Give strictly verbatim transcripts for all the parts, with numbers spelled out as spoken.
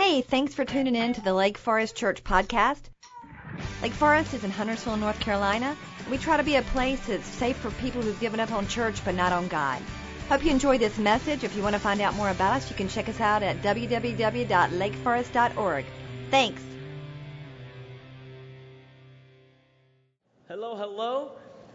Hey, thanks for tuning in to the Lake Forest Church podcast. Lake Forest is in Huntersville, North Carolina. We try to be a place that's safe for people who've given up on church but not on God. Hope you enjoy this message. If you want to find out more about us, you can check us out at w w w dot lake forest dot org. Thanks. Hello, hello.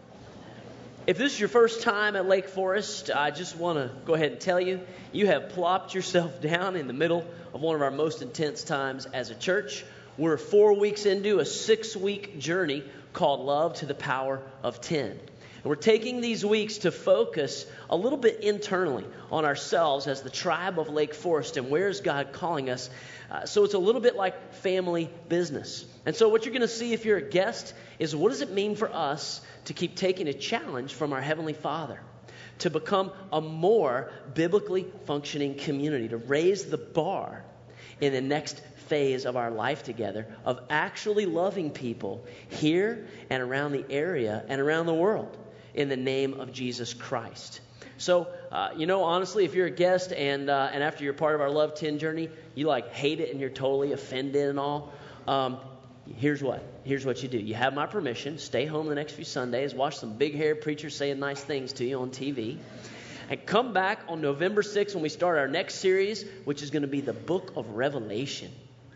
If this is your first time at Lake Forest, I just want to go ahead and tell you, you have plopped yourself down in the middle of one of our most intense times as a church. We're four weeks into a six-week journey called Love to the Power of ten. And we're taking these weeks to focus a little bit internally on ourselves as the tribe of Lake Forest and where is God calling us. Uh, so it's a little bit like family business. And so what you're going to see if you're a guest is what does it mean for us to keep taking a challenge from our Heavenly Father to become a more biblically functioning community, to raise the bar in the next phase of our life together of actually loving people here and around the area and around the world in the name of Jesus Christ. So, uh, you know, honestly, if you're a guest and uh, and after you're part of our Love ten journey, you like hate it and you're totally offended and all, um, here's what. Here's what you do. You have my permission. Stay home the next few Sundays. Watch some big-haired preachers saying nice things to you on T V. And come back on November sixth when we start our next series, which is going to be the Book of Revelation.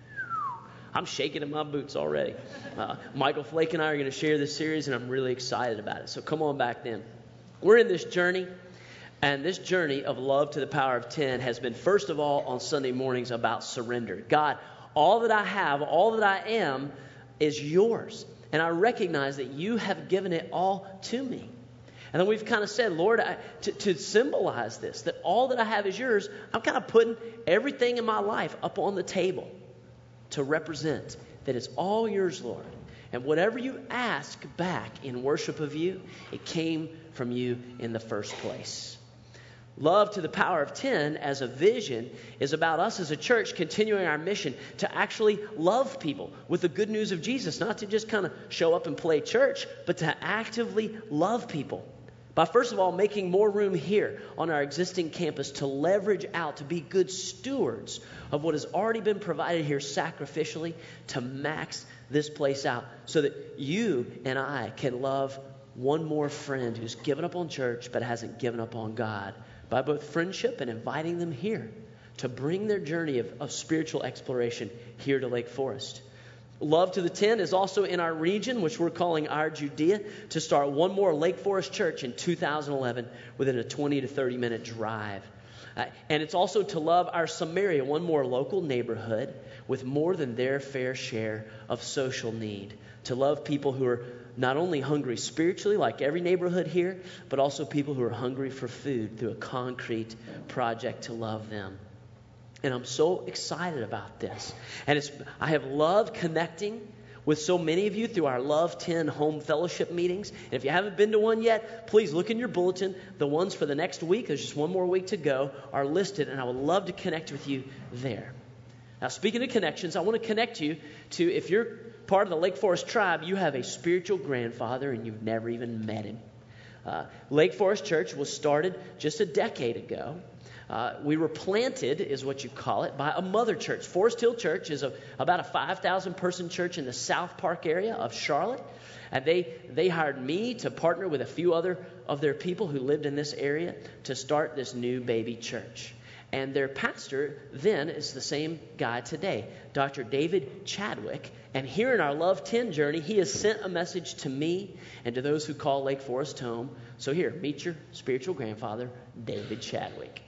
I'm shaking in my boots already. Uh, Michael Flake and I are going to share this series, and I'm really excited about it. So come on back then. We're in this journey, and this journey of Love to the Power of ten has been, first of all, on Sunday mornings about surrender. God, all that I have, all that I am is yours. And I recognize that you have given it all to me. And then we've kind of said, Lord, I, to, to symbolize this, that all that I have is yours, I'm kind of putting everything in my life up on the table to represent that it's all yours, Lord. And whatever you ask back in worship of you, it came from you in the first place. Love to the Power of ten as a vision is about us as a church continuing our mission to actually love people with the good news of Jesus, not to just kind of show up and play church, but to actively love people. By first of all, making more room here on our existing campus to leverage out, to be good stewards of what has already been provided here sacrificially to max this place out so that you and I can love one more friend who's given up on church but hasn't given up on God by both friendship and inviting them here to bring their journey of, of spiritual exploration here to Lake Forest. Love to the ten is also in our region, which we're calling our Judea, to start one more Lake Forest church in two thousand eleven within a twenty to thirty minute drive. Uh, and it's also to love our Samaria, one more local neighborhood with more than their fair share of social need. To love people who are not only hungry spiritually, like every neighborhood here, but also people who are hungry for food through a concrete project to love them. And I'm so excited about this. And it's I have loved connecting with so many of you through our Love ten home fellowship meetings. And if you haven't been to one yet, please look in your bulletin. The ones for the next week, there's just one more week to go, are listed. And I would love to connect with you there. Now, speaking of connections, I want to connect you to, if you're part of the Lake Forest tribe, you have a spiritual grandfather and you've never even met him. Uh, Lake Forest Church was started just a decade ago. Uh, we were planted, is what you call it, by a mother church. Forest Hill Church is a, about a five thousand person church in the South Park area of Charlotte. And they, they hired me to partner with a few other of their people who lived in this area to start this new baby church. And their pastor then is the same guy today, Doctor David Chadwick. And here in our Love ten journey, he has sent a message to me and to those who call Lake Forest home. So here, meet your spiritual grandfather, David Chadwick.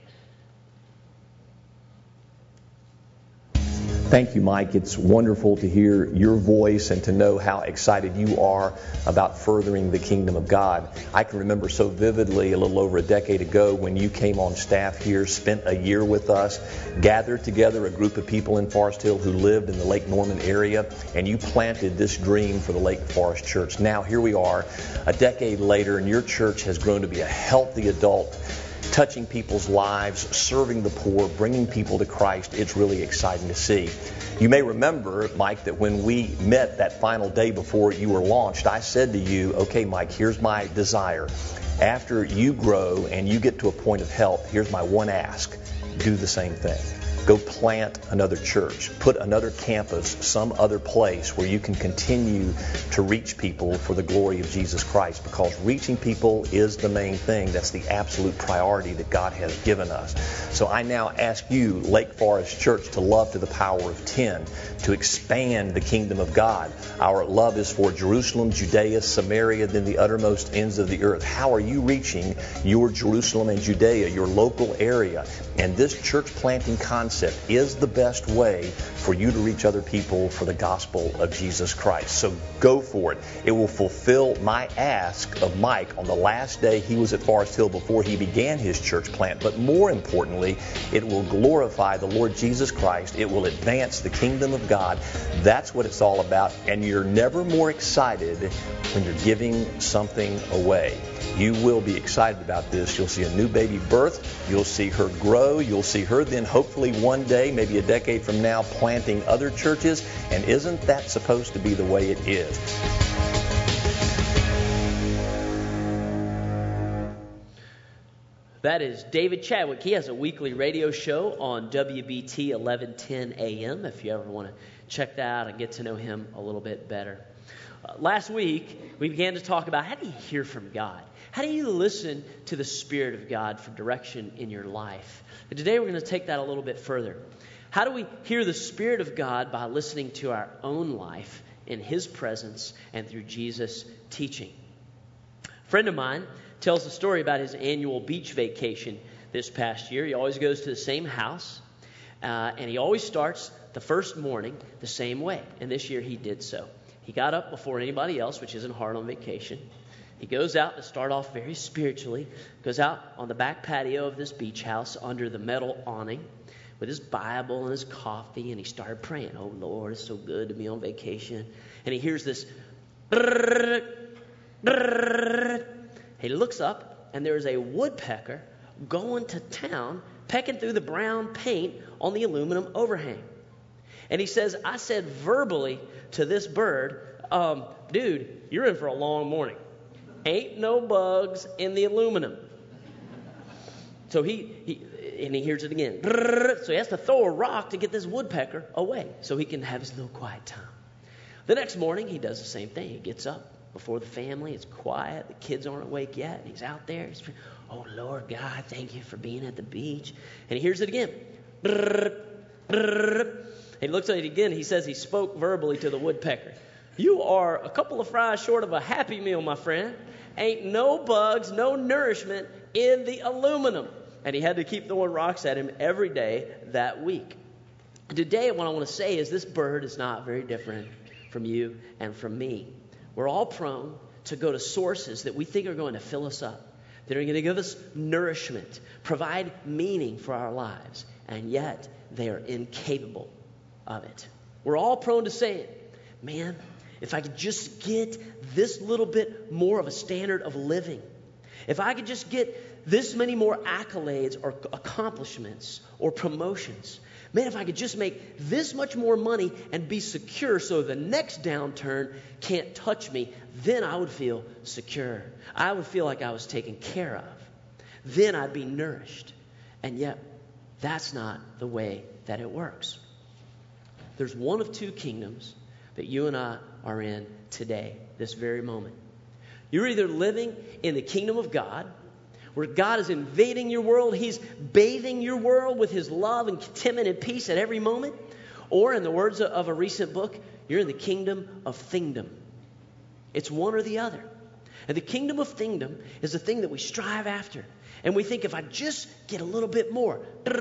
Thank you, Mike. It's wonderful to hear your voice and to know how excited you are about furthering the kingdom of God. I can remember so vividly a little over a decade ago when you came on staff here, spent a year with us, gathered together a group of people in Forest Hill who lived in the Lake Norman area, and you planted this dream for the Lake Forest Church. Now here we are, a decade later, and your church has grown to be a healthy adult, touching people's lives, serving the poor, bringing people to Christ. It's really exciting to see. You may remember, Mike, that when we met that final day before you were launched, I said to you, okay, Mike, here's my desire. After you grow and you get to a point of health, here's my one ask. Do the same thing. go plant another church. Put another campus, some other place where you can continue to reach people for the glory of Jesus Christ, because reaching people is the main thing. That's the absolute priority that God has given us. So I now ask you, Lake Forest Church, to love to the power of ten, to expand the kingdom of God. Our love is for Jerusalem, Judea, Samaria, then the uttermost ends of the earth. How are you reaching your Jerusalem and Judea, your local area? And this church planting concept is the best way for you to reach other people for the gospel of Jesus Christ. So go for it. It will fulfill my ask of Mike on the last day he was at Forest Hill before he began his church plant. But more importantly, it will glorify the Lord Jesus Christ. It will advance the kingdom of God. That's what it's all about. And you're never more excited when you're giving something away. You will be excited about this. You'll see a new baby birth. You'll see her grow. You'll see her then hopefully one day, maybe a decade from now, planting other churches. And isn't that supposed to be the way it is? That is David Chadwick. He has a weekly radio show on W B T eleven ten A M if you ever want to check that out and get to know him a little bit better. Uh, last week, we began to talk about how do you hear from God? How do you listen to the Spirit of God for direction in your life? And today we're going to take that a little bit further. How do we hear the Spirit of God? By listening to our own life in His presence and through Jesus' teaching. A friend of mine tells a story about his annual beach vacation this past year. He always goes to the same house, uh, and he always starts the first morning the same way. And this year he did so. He got up before anybody else, which isn't hard on vacation. He goes out to start off very spiritually, goes out on the back patio of this beach house under the metal awning with his Bible and his coffee, and he started praying. Oh, Lord, it's so good to be on vacation. And he hears this brrr, brrr. He looks up, and there's a woodpecker going to town, pecking through the brown paint on the aluminum overhang. And he says, I said verbally to this bird, um, dude, you're in for a long morning. Ain't no bugs in the aluminum. So he, he and he hears it again. So he has to throw a rock to get this woodpecker away so he can have his little quiet time. The next morning, he does the same thing. He gets up before the family. It's quiet. The kids aren't awake yet. And he's out there. He's, oh, Lord God, thank you for being at the beach. And he hears it again. He looks at it again. He says he spoke verbally to the woodpecker. You are a couple of fries short of a Happy Meal, my friend. Ain't no bugs, no nourishment in the aluminum. And he had to keep throwing rocks at him every day that week. Today, what I want to say is this bird is not very different from you and from me. We're all prone to go to sources that we think are going to fill us up, that are going to give us nourishment, provide meaning for our lives, and yet they are incapable of it. We're all prone to saying, man, if I could just get this little bit more of a standard of living, if I could just get this many more accolades or accomplishments or promotions, man, if I could just make this much more money and be secure so the next downturn can't touch me, then I would feel secure. I would feel like I was taken care of. Then I'd be nourished. And yet, that's not the way that it works. There's one of two kingdoms that you and I are in today, this very moment. You're either living in the kingdom of God, where God is invading your world, He's bathing your world with His love and contentment and peace at every moment, or in the words of a recent book, you're in the kingdom of thingdom. It's one or the other. And the kingdom of thingdom is the thing that we strive after. And we think if I just get a little bit more,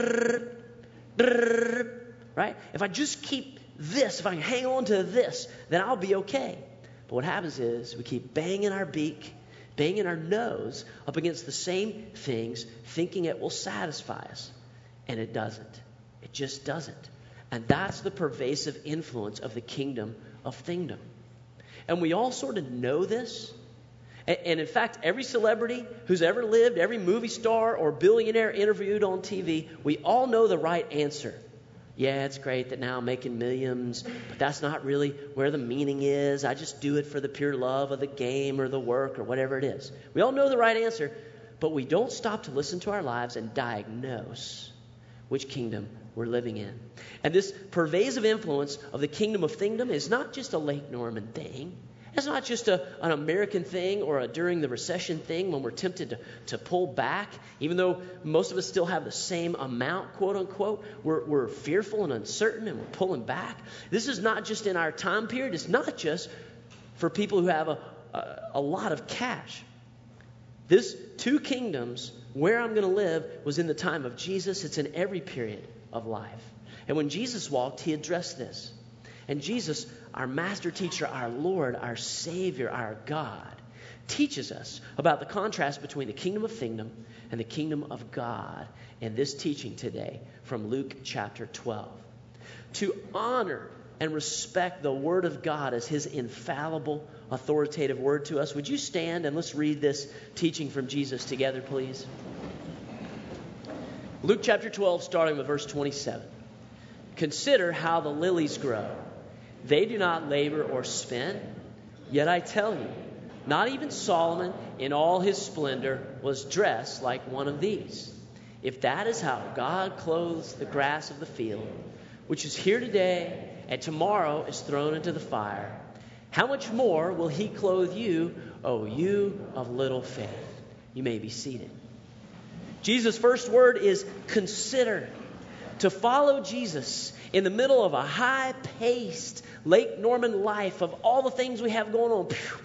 right? If I just keep this, if I can hang on to this, then I'll be okay. But what happens is we keep banging our beak, banging our nose up against the same things, thinking it will satisfy us. And it doesn't. It just doesn't. And that's the pervasive influence of the kingdom of thingdom. And we all sort of know this. And, and in fact, every celebrity who's ever lived, every movie star or billionaire interviewed on T V, we all know the right answer. Yeah, it's great that now I'm making millions, but that's not really where the meaning is. I just do it for the pure love of the game or the work or whatever it is. We all know the right answer, but we don't stop to listen to our lives and diagnose which kingdom we're living in. And this pervasive influence of the kingdom of Thingdom is not just a Lake Norman thing. It's not just a, an American thing or a during the recession thing when we're tempted to, to pull back. Even though most of us still have the same amount, quote unquote, we're, we're fearful and uncertain and we're pulling back. This is not just in our time period. It's not just for people who have a, a, a lot of cash. This two kingdoms, where I'm going to live, was in the time of Jesus. It's in every period of life. And when Jesus walked, he addressed this. And Jesus, our master teacher, our Lord, our Savior, our God, teaches us about the contrast between the kingdom of Thingdom and the kingdom of God in this teaching today from Luke chapter twelve. To honor and respect the Word of God as His infallible, authoritative Word to us, would you stand and let's read this teaching from Jesus together, please? Luke chapter twelve, starting with verse twenty-seven. Consider how the lilies grow. They do not labor or spin. Yet I tell you, not even Solomon in all his splendor was dressed like one of these. If that is how God clothes the grass of the field, which is here today and tomorrow is thrown into the fire, how much more will He clothe you, O you of little faith? You may be seated. Jesus' first word is consider. To follow Jesus in the middle of a high-paced Lake Norman life of all the things we have going on.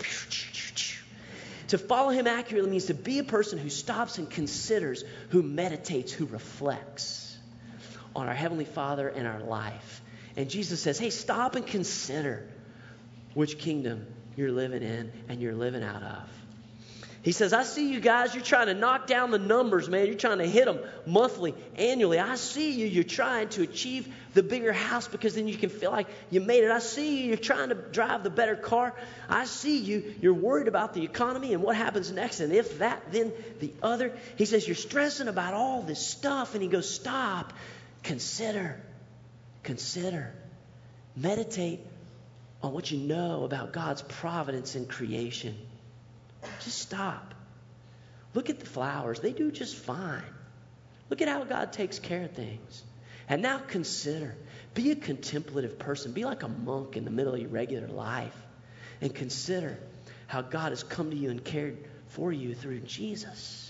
To follow Him accurately means to be a person who stops and considers, who meditates, who reflects on our Heavenly Father and our life. And Jesus says, hey, stop and consider which kingdom you're living in and you're living out of. He says, I see you guys, you're trying to knock down the numbers, man. You're trying to hit them monthly, annually. I see you, you're trying to achieve the bigger house because then you can feel like you made it. I see you, you're trying to drive the better car. I see you, you're worried about the economy and what happens next. And if that, then the other. He says, you're stressing about all this stuff. And he goes, stop, consider, consider, meditate on what you know about God's providence in creation. Just stop. Look at the flowers. They do just fine. Look at how God takes care of things. And now consider. Be a contemplative person. Be like a monk in the middle of your regular life. And consider how God has come to you and cared for you through Jesus.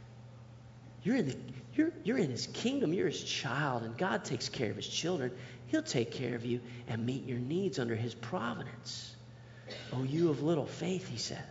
You're in the, you're, you're in His kingdom. You're His child. And God takes care of His children. He'll take care of you and meet your needs under His providence. Oh, you of little faith, He says.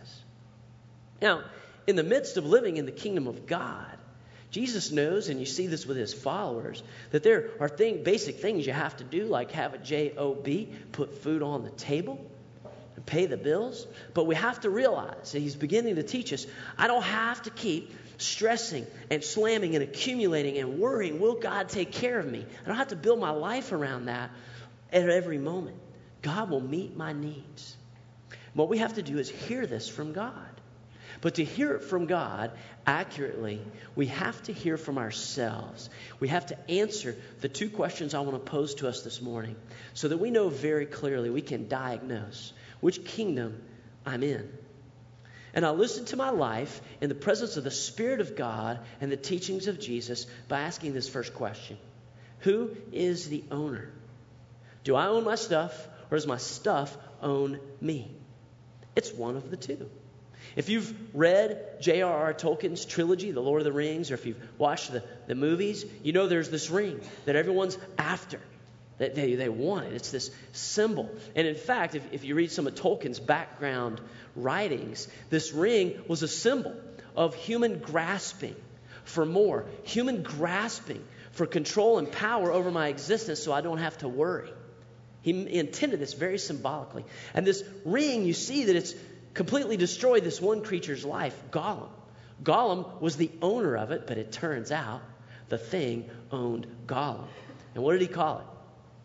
Now, in the midst of living in the kingdom of God, Jesus knows, and you see this with His followers, that there are thing, basic things you have to do, like have a job, put food on the table, and pay the bills. But we have to realize that He's beginning to teach us, I don't have to keep stressing and slamming and accumulating and worrying, will God take care of me? I don't have to build my life around that at every moment. God will meet my needs. What we have to do is hear this from God. But to hear it from God accurately, we have to hear from ourselves. We have to answer the two questions I want to pose to us this morning so that we know very clearly, we can diagnose which kingdom I'm in. And I'll listen to my life in the presence of the Spirit of God and the teachings of Jesus by asking this first question. Who is the owner? Do I own my stuff, or does my stuff own me? It's one of the two. If you've read J R R Tolkien's trilogy, The Lord of the Rings, or if you've watched the, the movies, you know there's this ring that everyone's after, that they, they want it. It's this symbol. And in fact, if, if you read some of Tolkien's background writings, this ring was a symbol of human grasping for more, human grasping for control and power over my existence so I don't have to worry. He intended this very symbolically. And this ring, you see that it's completely destroyed this one creature's life, Gollum. Gollum was the owner of it, but it turns out the thing owned Gollum. And what did he call it?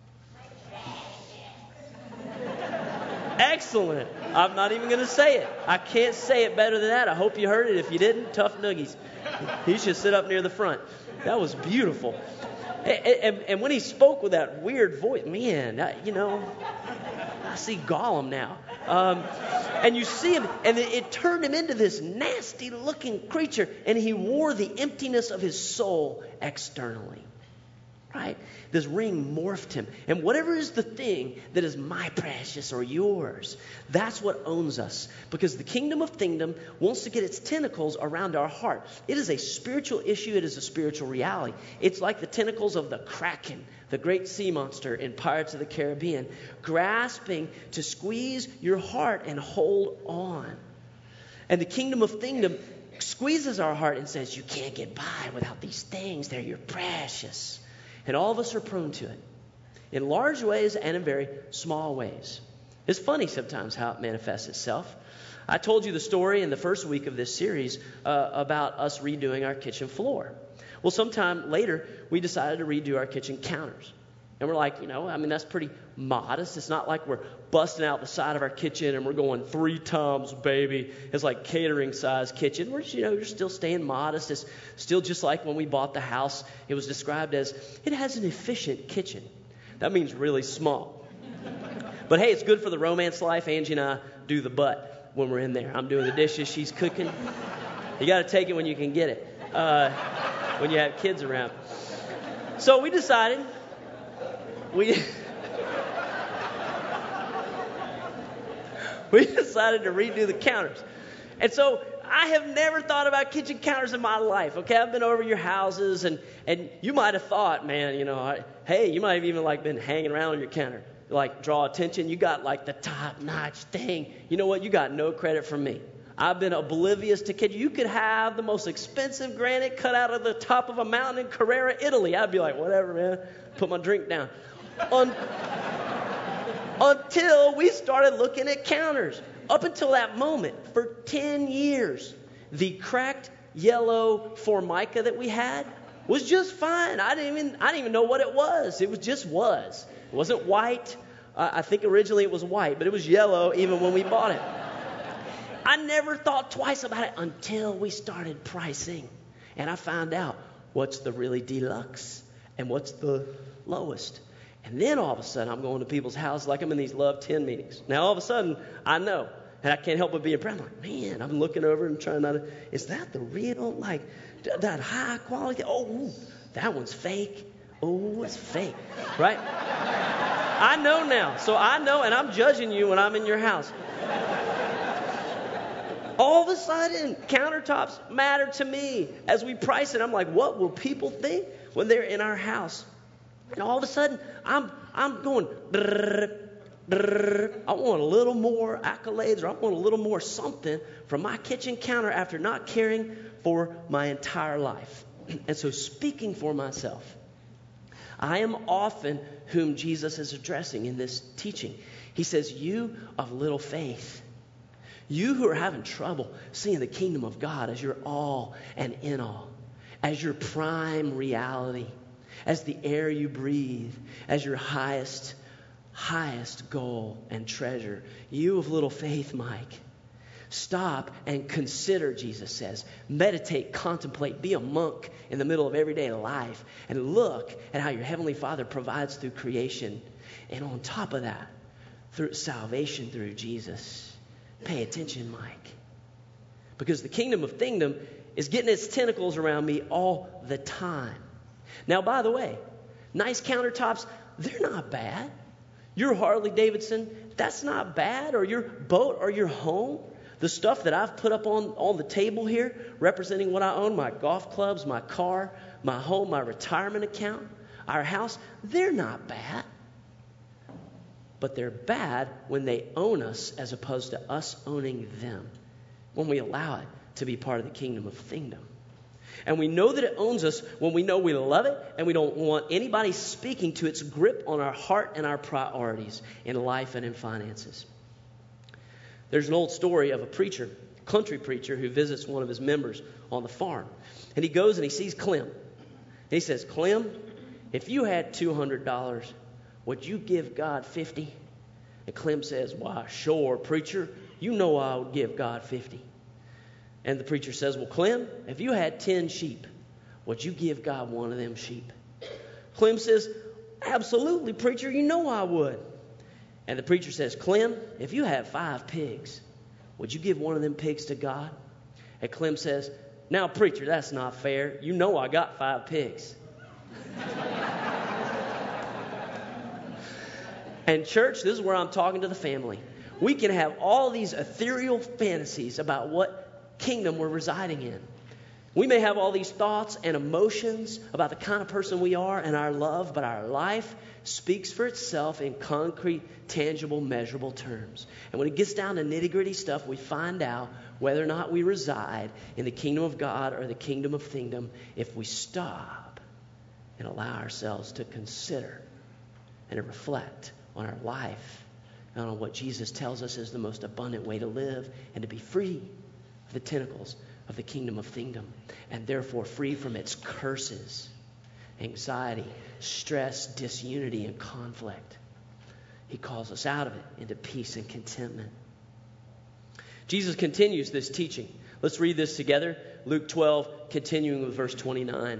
Excellent. I'm not even going to say it. I can't say it better than that. I hope you heard it. If you didn't, tough noogies. He should sit up near the front. That was beautiful. And, and, and when he spoke with that weird voice, man, I, you know, I see Gollum now. Um, and you see him, and it, it turned him into this nasty-looking creature, and he wore the emptiness of his soul externally. right? This ring morphed him. And whatever is the thing that is my precious or yours, that's what owns us. Because the kingdom of kingdom wants to get its tentacles around our heart. It is a spiritual issue. It is a spiritual reality. It's like the tentacles of the Kraken, the great sea monster in Pirates of the Caribbean, grasping to squeeze your heart and hold on. And the kingdom of kingdom squeezes our heart and says, you can't get by without these things. They're your precious. And all of us are prone to it in large ways and in very small ways. It's funny sometimes how it manifests itself. I told you the story in the first week of this series uh, about us redoing our kitchen floor. Well, sometime later, we decided to redo our kitchen counters. And we're like, you know, I mean, that's pretty modest. It's not like we're busting out the side of our kitchen and we're going three times, baby. It's like catering size kitchen. We're just, you know, you're still staying modest. It's still just like when we bought the house. It was described as, it has an efficient kitchen. That means really small. But hey, it's good for the romance life. Angie and I do the butt when we're in there. I'm doing the dishes. She's cooking. You got to take it when you can get it, uh, when you have kids around. So we decided... We we decided to redo the counters. And so I have never thought about kitchen counters in my life. Okay, I've been over your houses, and, and you might have thought, man, you know, I, hey, you might have even like been hanging around on your counter, like draw attention. You got like the top-notch thing. You know what? You got no credit from me. I've been oblivious to kitchen. You could have the most expensive granite cut out of the top of a mountain in Carrara, Italy. I'd be like, whatever, man. Put my drink down. Un- until we started looking at counters. Up until that moment, for ten years, the cracked yellow Formica that we had was just fine. I didn't even I didn't even know what it was. It was just was. It wasn't white. Uh, I think originally it was white, but it was yellow even when we bought it. I never thought twice about it until we started pricing. And I found out what's the really deluxe and what's the lowest. And then all of a sudden, I'm going to people's houses like I'm in these Love ten meetings. Now, all of a sudden, I know. And I can't help but be impressed. I'm like, man, I'm looking over and trying not to, is that the real, like, that high quality? Oh, that one's fake. Oh, it's fake. Right? I know now. So I know, and I'm judging you when I'm in your house. All of a sudden, countertops matter to me. As we price it, I'm like, what will people think when they're in our house? And all of a sudden, I'm I'm going, brrr, brrr. I want a little more accolades, or I want a little more something from my kitchen counter after not caring for my entire life. And so speaking for myself, I am often whom Jesus is addressing in this teaching. He says, you of little faith, you who are having trouble seeing the kingdom of God as your all and in all, as your prime reality, as the air you breathe, as your highest, highest goal and treasure. You of little faith, Mike. Stop and consider, Jesus says. Meditate, contemplate, be a monk in the middle of everyday life, and look at how your Heavenly Father provides through creation. And on top of that, through salvation through Jesus. Pay attention, Mike. Because the kingdom of kingdom is getting its tentacles around me all the time. Now, by the way, nice countertops, they're not bad. Your Harley Davidson, that's not bad. Or your boat or your home. The stuff that I've put up on, on the table here, representing what I own, my golf clubs, my car, my home, my retirement account, our house, they're not bad. But they're bad when they own us as opposed to us owning them. When we allow it to be part of the kingdom of kingdom. And we know that it owns us when we know we love it and we don't want anybody speaking to its grip on our heart and our priorities in life and in finances. There's an old story of a preacher, country preacher, who visits one of his members on the farm. And he goes and he sees Clem. And he says, Clem, if you had two hundred dollars, would you give God fifty? And Clem says, why, sure, preacher. You know I would give God fifty. And the preacher says, well, Clem, if you had ten sheep, would you give God one of them sheep? Clem says, absolutely, preacher, you know I would. And the preacher says, Clem, if you had five pigs, would you give one of them pigs to God? And Clem says, now, preacher, that's not fair. You know I got five pigs. And church, this is where I'm talking to the family. We can have all these ethereal fantasies about what kingdom we're residing in. We may have all these thoughts and emotions about the kind of person we are and our love, but our life speaks for itself in concrete, tangible, measurable terms. And when it gets down to nitty-gritty stuff, we find out whether or not we reside in the kingdom of God or the kingdom of kingdom if we stop and allow ourselves to consider and to reflect on our life and on what Jesus tells us is the most abundant way to live and to be free of the tentacles of the kingdom of kingdom, and therefore free from its curses, anxiety, stress, disunity, and conflict. He calls us out of it into peace and contentment. Jesus continues this teaching. Let's read this together. Luke twelve, continuing with verse twenty-nine.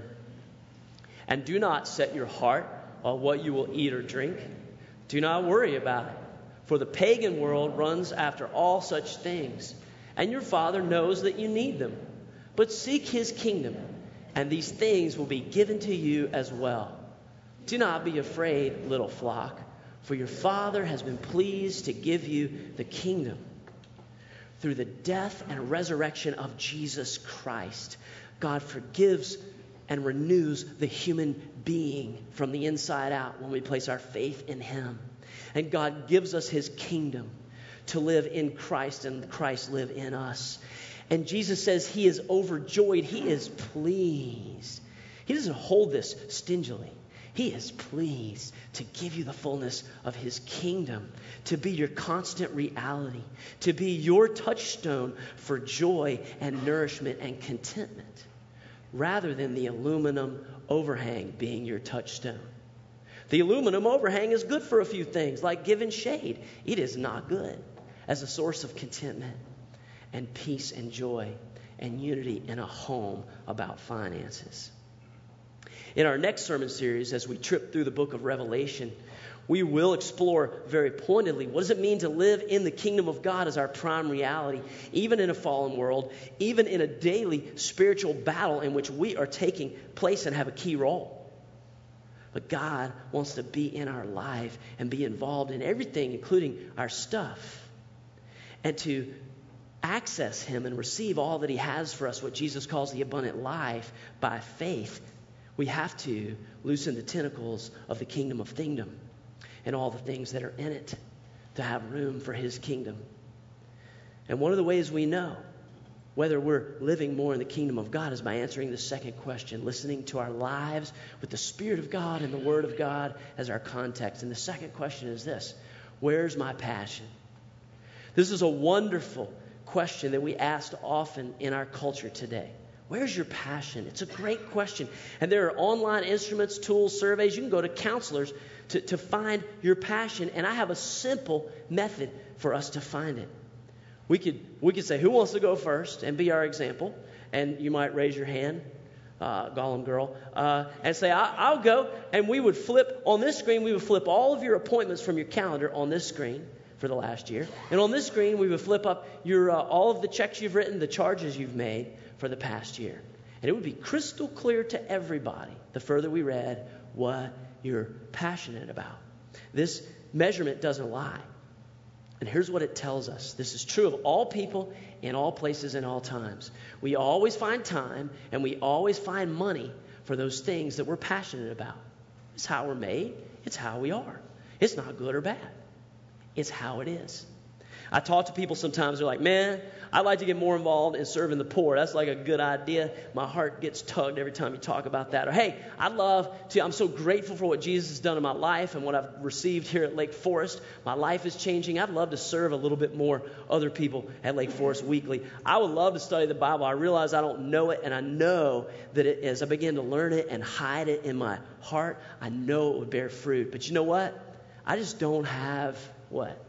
And do not set your heart on what you will eat or drink. Do not worry about it, for the pagan world runs after all such things. And your Father knows that you need them. But seek His kingdom, and these things will be given to you as well. Do not be afraid, little flock, for your Father has been pleased to give you the kingdom. Through the death and resurrection of Jesus Christ, God forgives and renews the human being from the inside out when we place our faith in Him. And God gives us His kingdom to live in Christ and Christ live in us. And Jesus says He is overjoyed. He is pleased. He doesn't hold this stingily. He is pleased to give you the fullness of His kingdom, to be your constant reality, to be your touchstone for joy and nourishment and contentment, rather than the aluminum overhang being your touchstone. The aluminum overhang is good for a few things, like giving shade. It is not good as a source of contentment and peace and joy and unity in a home about finances. In our next sermon series, as we trip through the book of Revelation, we will explore very pointedly what does it mean to live in the kingdom of God as our prime reality, even in a fallen world, even in a daily spiritual battle in which we are taking place and have a key role. But God wants to be in our life and be involved in everything, including our stuff. And to access Him and receive all that He has for us, what Jesus calls the abundant life, by faith, we have to loosen the tentacles of the kingdom of kingdom and all the things that are in it to have room for His kingdom. And one of the ways we know whether we're living more in the kingdom of God is by answering the second question, listening to our lives with the Spirit of God and the Word of God as our context. And the second question is this: where's my passion? This is a wonderful question that we ask often in our culture today. Where's your passion? It's a great question. And there are online instruments, tools, surveys. You can go to counselors to, to find your passion. And I have a simple method for us to find it. We could we could say, who wants to go first and be our example? And you might raise your hand, uh, Gollum girl, uh, and say, I, I'll go. And we would flip on this screen, we would flip all of your appointments from your calendar on this screen for the last year. And on this screen, we would flip up your uh, all of the checks you've written, the charges you've made for the past year. And it would be crystal clear to everybody, the further we read, what you're passionate about. This measurement doesn't lie. And here's what it tells us. This is true of all people in all places and all times. We always find time and we always find money for those things that we're passionate about. It's how we're made. It's how we are. It's not good or bad. It's how it is. I talk to people sometimes, they're like, man, I'd like to get more involved in serving the poor. That's like a good idea. My heart gets tugged every time you talk about that. Or, hey, I'd love to, I'm so grateful for what Jesus has done in my life and what I've received here at Lake Forest. My life is changing. I'd love to serve a little bit more other people at Lake Forest weekly. I would love to study the Bible. I realize I don't know it, and I know that it, as I begin to learn it and hide it in my heart, I know it would bear fruit. But you know what? I just don't have, what?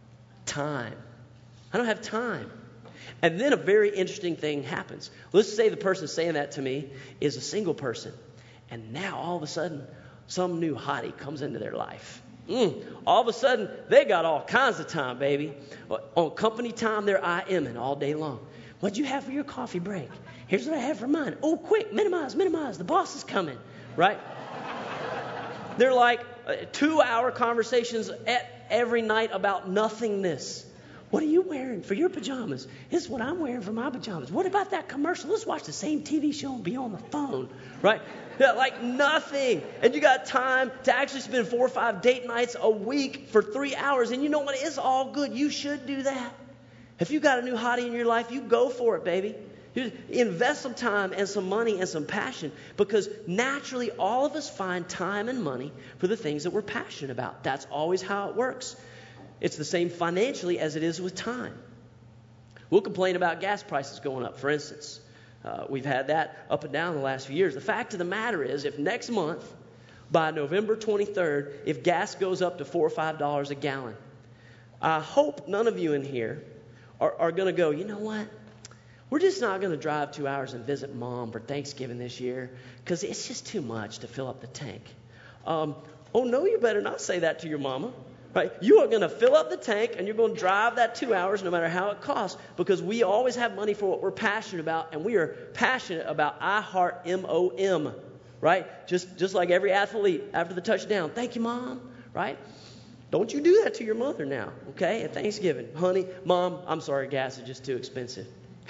Time. I don't have time. And then a very interesting thing happens. Let's say the person saying that to me is a single person. And now all of a sudden, some new hottie comes into their life. Mm, all of a sudden, they got all kinds of time, baby. On company time, they're IMing all day long. What'd you have for your coffee break? Here's what I have for mine. Oh, quick, minimize, minimize. The boss is coming, right? They're like uh, two-hour conversations at every night about nothingness. What are you wearing for your pajamas? This is what I'm wearing for my pajamas. What about that commercial? Let's watch the same T V show and be on the phone, right? Yeah, like nothing. And you got time to actually spend four or five date nights a week for three hours. And you know what? It's all good. You should do that. If you got a new hottie in your life, you go for it, baby. You invest some time and some money and some passion, because naturally all of us find time and money for the things that we're passionate about. That's always how it works. It's the same financially as it is with time. We'll complain about gas prices going up, for instance. Uh, we've had that up and down the last few years. The fact of the matter is, if next month, by November twenty-third, if gas goes up to four or five dollars a gallon, I hope none of you in here are, are going to go, you know what? We're just not going to drive two hours and visit Mom for Thanksgiving this year because it's just too much to fill up the tank. Um, oh, no, you better not say that to your mama. Right? You are going to fill up the tank and you're going to drive that two hours no matter how it costs, because we always have money for what we're passionate about, and we are passionate about I Heart M O M, right? Just just like every athlete after the touchdown. Thank you, Mom, right? Don't you do that to your mother now, okay, at Thanksgiving. Honey, Mom, I'm sorry, gas is just too expensive.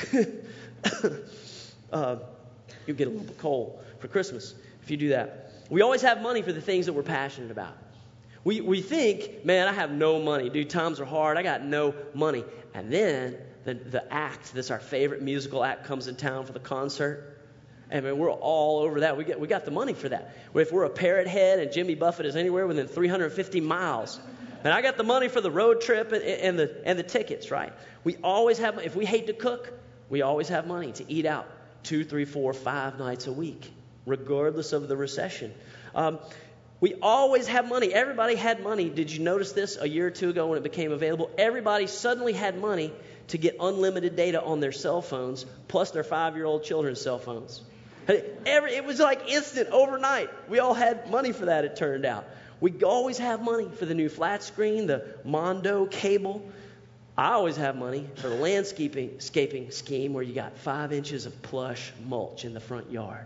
uh, you'll get a lump of coal for Christmas if you do that. We always have money for the things that we're passionate about. We we think, man, I have no money. Dude, times are hard. I got no money. And then the, the act, that's our favorite musical act, comes in town for the concert. I mean, we're all over that. We get we got the money for that. If we're a Parrot Head and Jimmy Buffett is anywhere within three hundred fifty miles, and I got the money for the road trip and, and the and the tickets, right? We always have. If we hate to cook, we always have money to eat out two, three, four, five nights a week, regardless of the recession. Um, We always have money. Everybody had money. Did you notice this a year or two ago when it became available? Everybody suddenly had money to get unlimited data on their cell phones, plus their five-year-old children's cell phones. Every, it was like instant, overnight. We all had money for that, it turned out. We always have money for the new flat screen, the Mondo cable. I always have money for the landscaping scaping scheme where you got five inches of plush mulch in the front yard.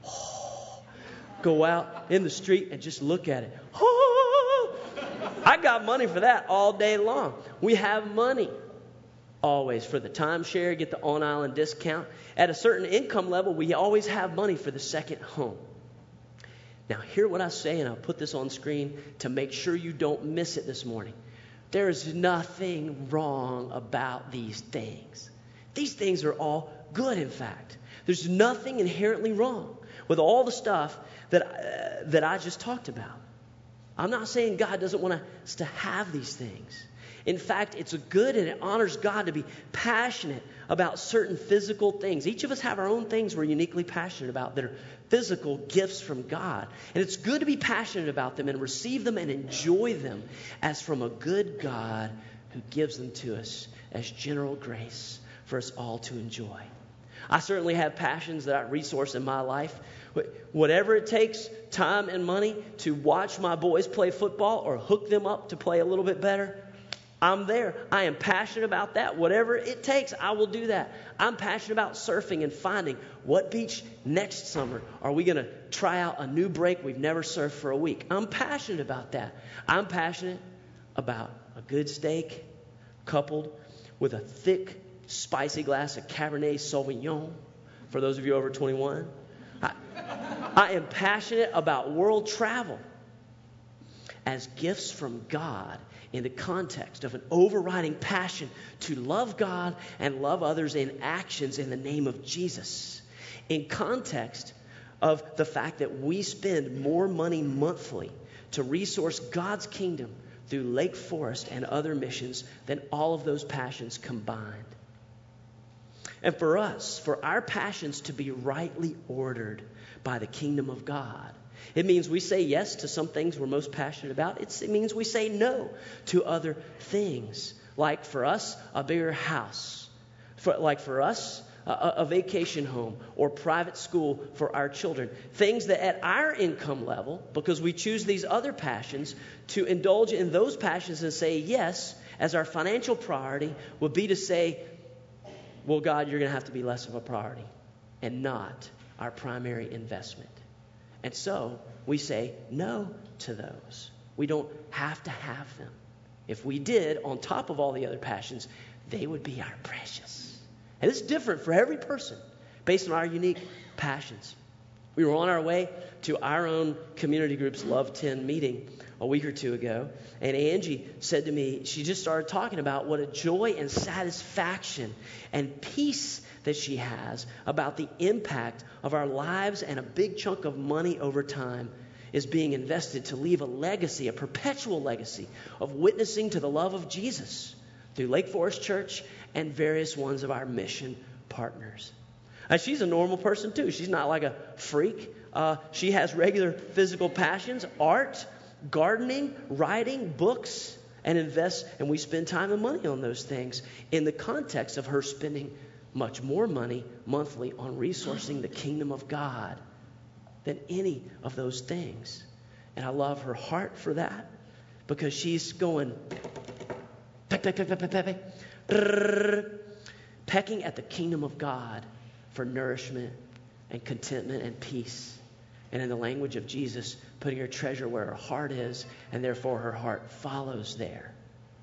Go out in the street and just look at it. Oh, I got money for that all day long. We have money always for the timeshare, get the on-island discount. At a certain income level, we always have money for the second home. Now, hear what I say, and I'll put this on screen to make sure you don't miss it this morning. There is nothing wrong about these things. These things are all good, in fact. There's nothing inherently wrong with all the stuff that uh, that I just talked about. I'm not saying God doesn't want us to have these things. In fact, it's a good and it honors God to be passionate about certain physical things. Each of us have our own things we're uniquely passionate about that are physical gifts from God. And it's good to be passionate about them and receive them and enjoy them as from a good God who gives them to us as general grace for us all to enjoy. I certainly have passions that I resource in my life. Whatever it takes, time and money, to watch my boys play football or hook them up to play a little bit better, I'm there. I am passionate about that. Whatever it takes, I will do that. I'm passionate about surfing and finding what beach next summer are we going to try out a new break we've never surfed for a week. I'm passionate about that. I'm passionate about a good steak coupled with a thick, spicy glass of Cabernet Sauvignon for those of you over twenty-one. I, I am passionate about world travel as gifts from God in the context of an overriding passion to love God and love others in actions in the name of Jesus. In context of the fact that we spend more money monthly to resource God's kingdom through Lake Forest and other missions than all of those passions combined. And for us, for our passions to be rightly ordered by the kingdom of God, it means we say yes to some things we're most passionate about. It's, it means we say no to other things. Like for us, a bigger house. For, like for us, a, a vacation home or private school for our children. Things that at our income level, because we choose these other passions, to indulge in those passions and say yes as our financial priority would be to say, well, God, you're going to have to be less of a priority and not our primary investment. And so we say no to those. We don't have to have them. If we did, on top of all the other passions, they would be our precious. And it's different for every person based on our unique passions. We were on our way to our own community group's Love ten meeting a week or two ago, and Angie said to me, she just started talking about what a joy and satisfaction and peace that she has about the impact of our lives, and a big chunk of money over time is being invested to leave a legacy, a perpetual legacy of witnessing to the love of Jesus through Lake Forest Church and various ones of our mission partners. And she's a normal person too. She's not like a freak. Uh, she has regular physical passions, art, gardening, writing, books, and invests. And we spend time and money on those things in the context of her spending much more money monthly on resourcing the kingdom of God than any of those things. And I love her heart for that, because she's going peck, peck, peck, peck, peck, peck, peck, pecking at the kingdom of God for nourishment and contentment and peace. And in the language of Jesus, putting her treasure where her heart is, and therefore her heart follows there.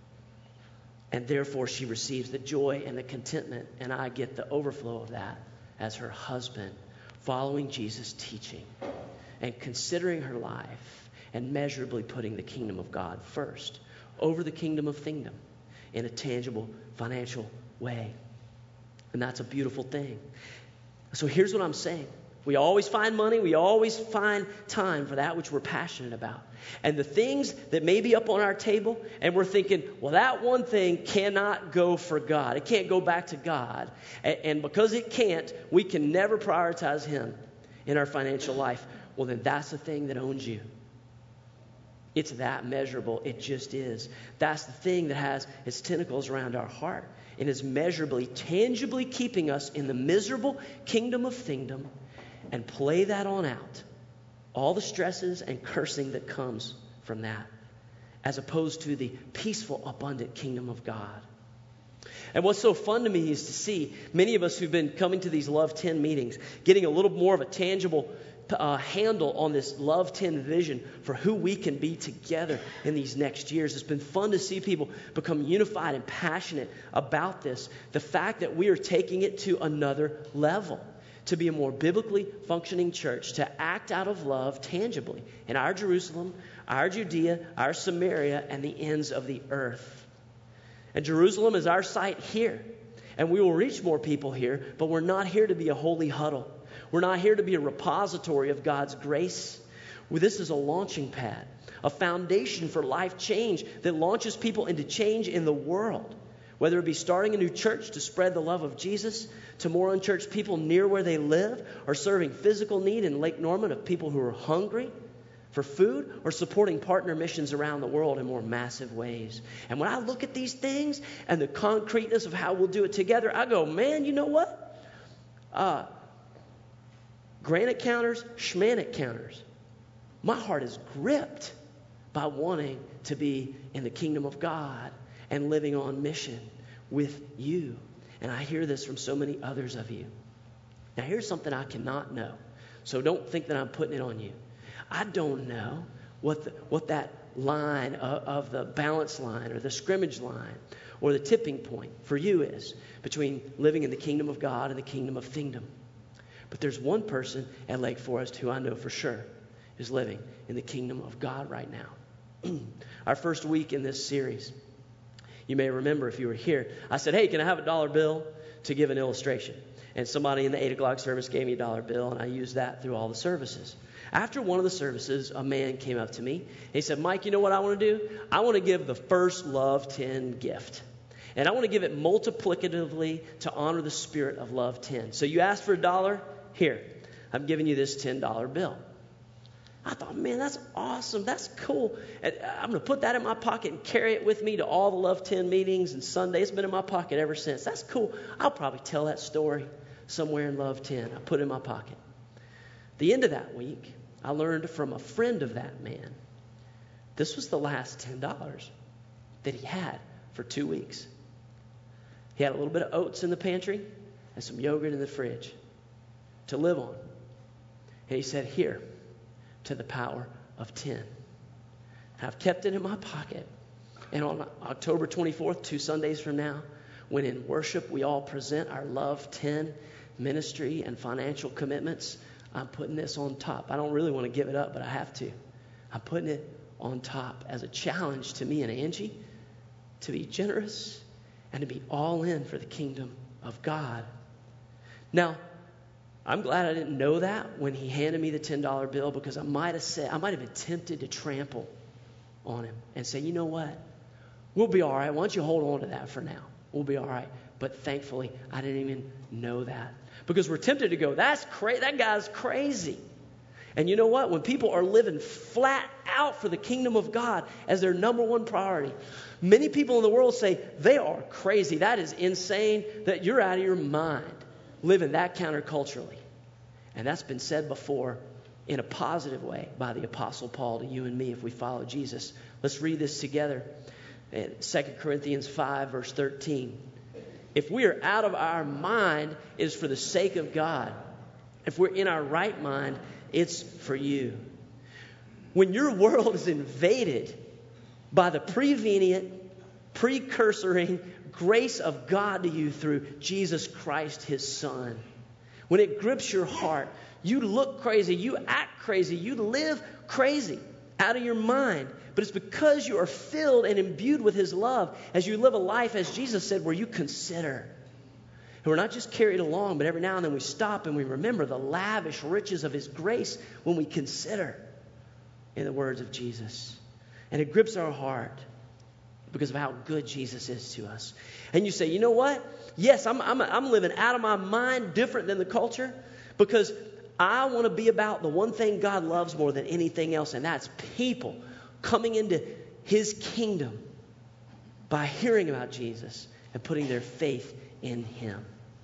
And therefore she receives the joy and the contentment, and I get the overflow of that as her husband, following Jesus' teaching and considering her life and measurably putting the kingdom of God first over the kingdom of thingdom in a tangible financial way. And that's a beautiful thing. So here's what I'm saying. We always find money. We always find time for that which we're passionate about. And the things that may be up on our table, and we're thinking, well, that one thing cannot go for God. It can't go back to God. And, and because it can't, we can never prioritize Him in our financial life. Well, then that's the thing that owns you. It's that measurable. It just is. That's the thing that has its tentacles around our heart and is measurably, tangibly keeping us in the miserable kingdom of thingdom. And play that on out. All the stresses and cursing that comes from that, as opposed to the peaceful, abundant kingdom of God. And what's so fun to me is to see many of us who've been coming to these Love ten meetings, getting a little more of a tangible uh, handle on this Love ten vision for who we can be together in these next years. It's been fun to see people become unified and passionate about this. The fact that we are taking it to another level. To be a more biblically functioning church, to act out of love tangibly in our Jerusalem, our Judea, our Samaria, and the ends of the earth. And Jerusalem is our site here. And we will reach more people here, but we're not here to be a holy huddle. We're not here to be a repository of God's grace. Well, this is a launching pad, a foundation for life change that launches people into change in the world. Whether it be starting a new church to spread the love of Jesus to more unchurched people near where they live, or serving physical need in Lake Norman of people who are hungry for food, or supporting partner missions around the world in more massive ways. And when I look at these things and the concreteness of how we'll do it together, I go, man, you know what? Uh, granite counters, schmanic counters. My heart is gripped by wanting to be in the kingdom of God and living on mission with you. And I hear this from so many others of you. Now, here's something I cannot know. So don't think that I'm putting it on you. I don't know what the, what that line of, of the balance line or the scrimmage line or the tipping point for you is between living in the kingdom of God and the kingdom of thingdom. But there's one person at Lake Forest who I know for sure is living in the kingdom of God right now. Our first week in this series, you may remember if you were here, I said, hey, can I have a dollar bill to give an illustration? And somebody in the eight o'clock service gave me a dollar bill, and I used that through all the services. After one of the services, a man came up to me. And he said, Mike, you know what I want to do? I want to give the first Love ten gift. And I want to give it multiplicatively to honor the spirit of Love ten. So you asked for a dollar? Here, I'm giving you this ten dollar bill. I thought, man, that's awesome. That's cool. And I'm going to put that in my pocket and carry it with me to all the Love ten meetings and Sunday. It's been in my pocket ever since. That's cool. I'll probably tell that story somewhere in Love ten. I put it in my pocket. The end of that week, I learned from a friend of that man, this was the last ten dollars that he had for two weeks. He had a little bit of oats in the pantry and some yogurt in the fridge to live on. And he said, here, to the power of ten. I've kept it in my pocket And on October twenty-fourth, two Sundays from now, when in worship we all present our Love ten ministry and financial commitments, I'm putting this on top. I don't really want to give it up, but I have to. I'm putting it on top as a challenge to me and Angie to be generous and to be all in for the kingdom of God. Now, I'm glad I didn't know that when he handed me the ten dollar bill, because I might have said, I might have been tempted to trample on him and say, you know what? We'll be all right. Why don't you hold on to that for now? We'll be all right. But thankfully, I didn't even know that. Because we're tempted to go, that's crazy. That guy's crazy. And you know what? When people are living flat out for the kingdom of God as their number one priority, many people in the world say they are crazy. That is insane, that you're out of your mind living that counterculturally. And that's been said before in a positive way by the Apostle Paul to you and me if we follow Jesus. Let's read this together. Second Corinthians five, verse thirteen. If we are out of our mind, it is for the sake of God. If we're in our right mind, it's for you. When your world is invaded by the prevenient, precursoring grace of God to you through Jesus Christ, his Son, when it grips your heart, you look crazy, you act crazy, you live crazy, out of your mind. But it's because you are filled and imbued with his love as you live a life, as Jesus said, where you consider. And we're not just carried along, but every now and then we stop and we remember the lavish riches of his grace when we consider in the words of Jesus. And it grips our heart because of how good Jesus is to us. And you say, you know what? Yes, I'm, I'm, I'm living out of my mind, different than the culture, because I want to be about the one thing God loves more than anything else, and that's people coming into his kingdom by hearing about Jesus and putting their faith in him.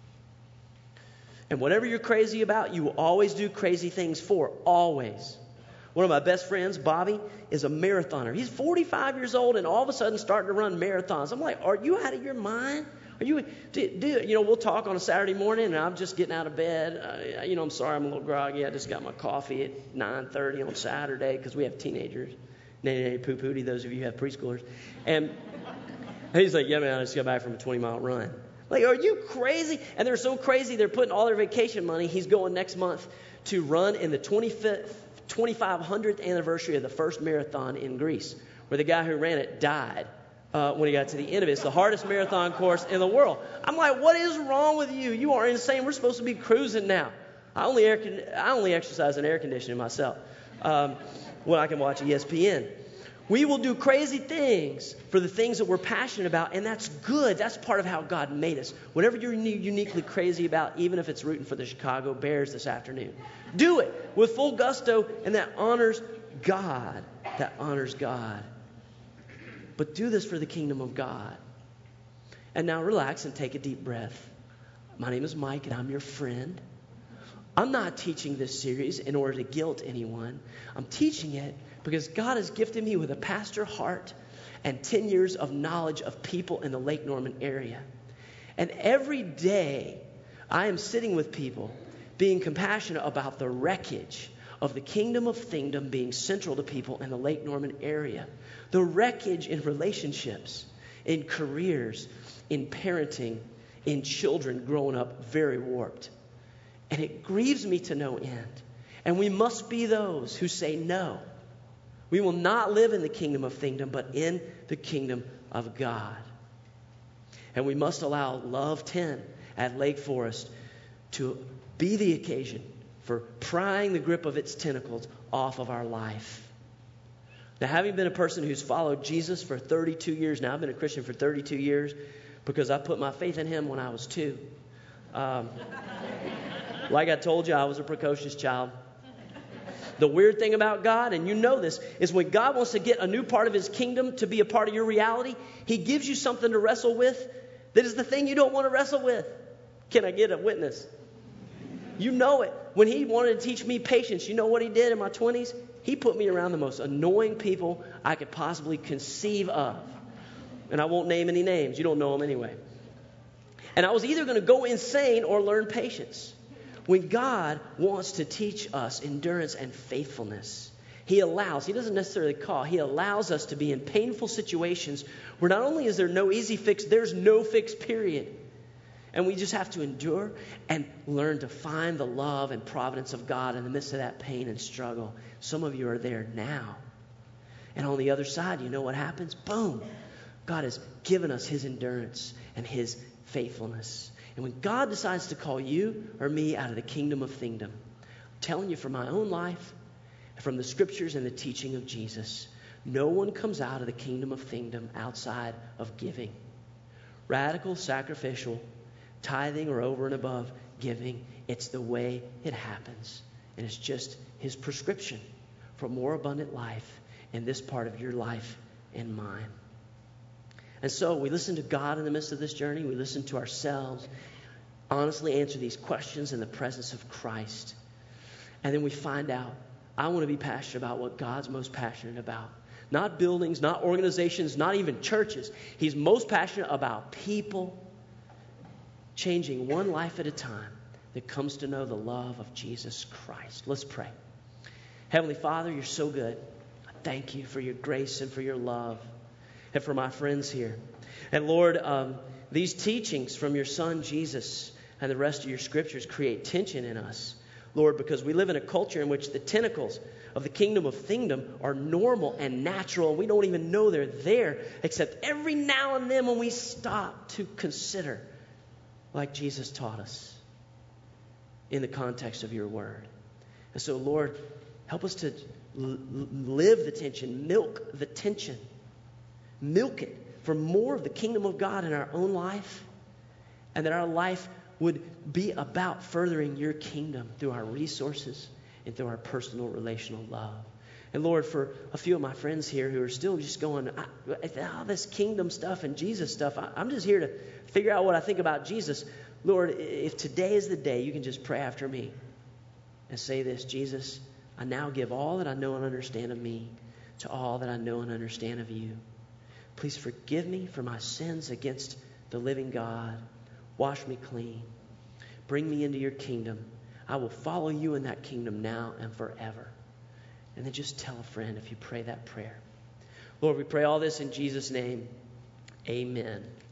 And whatever you're crazy about, you will always do crazy things for. Always. One of my best friends, Bobby, is a marathoner. He's forty-five years old and all of a sudden starting to run marathons. I'm like, are you out of your mind? Are you, do, do, you know, we'll talk on a Saturday morning and I'm just getting out of bed. Uh, you know, I'm sorry, I'm a little groggy. I just got my coffee at nine thirty on Saturday because we have teenagers. Nay, nay, poo pooty, those of you who have preschoolers. And he's like, yeah, man, I just got back from a twenty mile run. Like, are you crazy? And they're so crazy, they're putting all their vacation money. He's going next month to run in the twenty-five hundredth anniversary of the first marathon in Greece, where the guy who ran it died uh, when he got to the end of it. It's the hardest marathon course in the world. I'm like, what is wrong with you? You are insane. We're supposed to be cruising now. I only air, I only exercise in air conditioning myself. Um, when I can watch E S P N. We will do crazy things for the things that we're passionate about, and that's good. That's part of how God made us. Whatever you're uniquely crazy about, even if it's rooting for the Chicago Bears this afternoon, do it with full gusto, and that honors God. That honors God. But do this for the kingdom of God. And now relax and take a deep breath. My name is Mike, and I'm your friend. I'm not teaching this series in order to guilt anyone. I'm teaching it because God has gifted me with a pastor heart and ten years of knowledge of people in the Lake Norman area. And every day I am sitting with people being compassionate about the wreckage of the kingdom of Thingdom being central to people in the Lake Norman area. The wreckage in relationships, in careers, in parenting, in children growing up very warped. And it grieves me to no end. And we must be those who say no. We will not live in the kingdom of Thingdom, but in the kingdom of God. And we must allow Love ten at Lake Forest to be the occasion for prying the grip of its tentacles off of our life. Now, having been a person who's followed Jesus for thirty-two years now, I've been a Christian for thirty-two years because I put my faith in him when I was two. Um, like I told you, I was a precocious child. The weird thing about God, and you know this, is when God wants to get a new part of his kingdom to be a part of your reality, he gives you something to wrestle with that is the thing you don't want to wrestle with. Can I get a witness? You know it. When he wanted to teach me patience, you know what he did in my twenties? He put me around the most annoying people I could possibly conceive of. And I won't name any names. You don't know them anyway. And I was either going to go insane or learn patience. When God wants to teach us endurance and faithfulness, He allows, he doesn't necessarily call, he allows us to be in painful situations where not only is there no easy fix, there's no fix, period. And we just have to endure and learn to find the love and providence of God in the midst of that pain and struggle. Some of you are there now. And on the other side, you know what happens? Boom! God has given us his endurance and his faithfulness. And when God decides to call you or me out of the kingdom of thingdom, I'm telling you from my own life, from the scriptures and the teaching of Jesus, no one comes out of the kingdom of thingdom outside of giving. Radical, sacrificial, tithing or over and above giving, it's the way it happens. And it's just his prescription for more abundant life in this part of your life and mine. And so we listen to God in the midst of this journey. We listen to ourselves, honestly answer these questions in the presence of Christ. And then we find out, I want to be passionate about what God's most passionate about. Not buildings, not organizations, not even churches. He's most passionate about people changing one life at a time that comes to know the love of Jesus Christ. Let's pray. Heavenly Father, you're so good. I thank you for your grace and for your love and for my friends here. And Lord, um, these teachings from your Son Jesus and the rest of your scriptures create tension in us. Lord, because we live in a culture in which the tentacles of the kingdom of thingdom are normal and natural, and we don't even know they're there, except every now and then when we stop to consider, like Jesus taught us in the context of your word. And so, Lord, help us to l- live the tension, milk the tension, milk it for more of the kingdom of God in our own life, and that our life would be about furthering your kingdom through our resources and through our personal relational love. And Lord, for a few of my friends here who are still just going, all this kingdom stuff and Jesus stuff, I, I'm just here to figure out what I think about Jesus. Lord, if today is the day, you can just pray after me and say this: Jesus, I now give all that I know and understand of me to all that I know and understand of you. Please forgive me for my sins against the living God. Wash me clean. Bring me into your kingdom. I will follow you in that kingdom now and forever. And then just tell a friend if you pray that prayer. Lord, we pray all this in Jesus' name. Amen.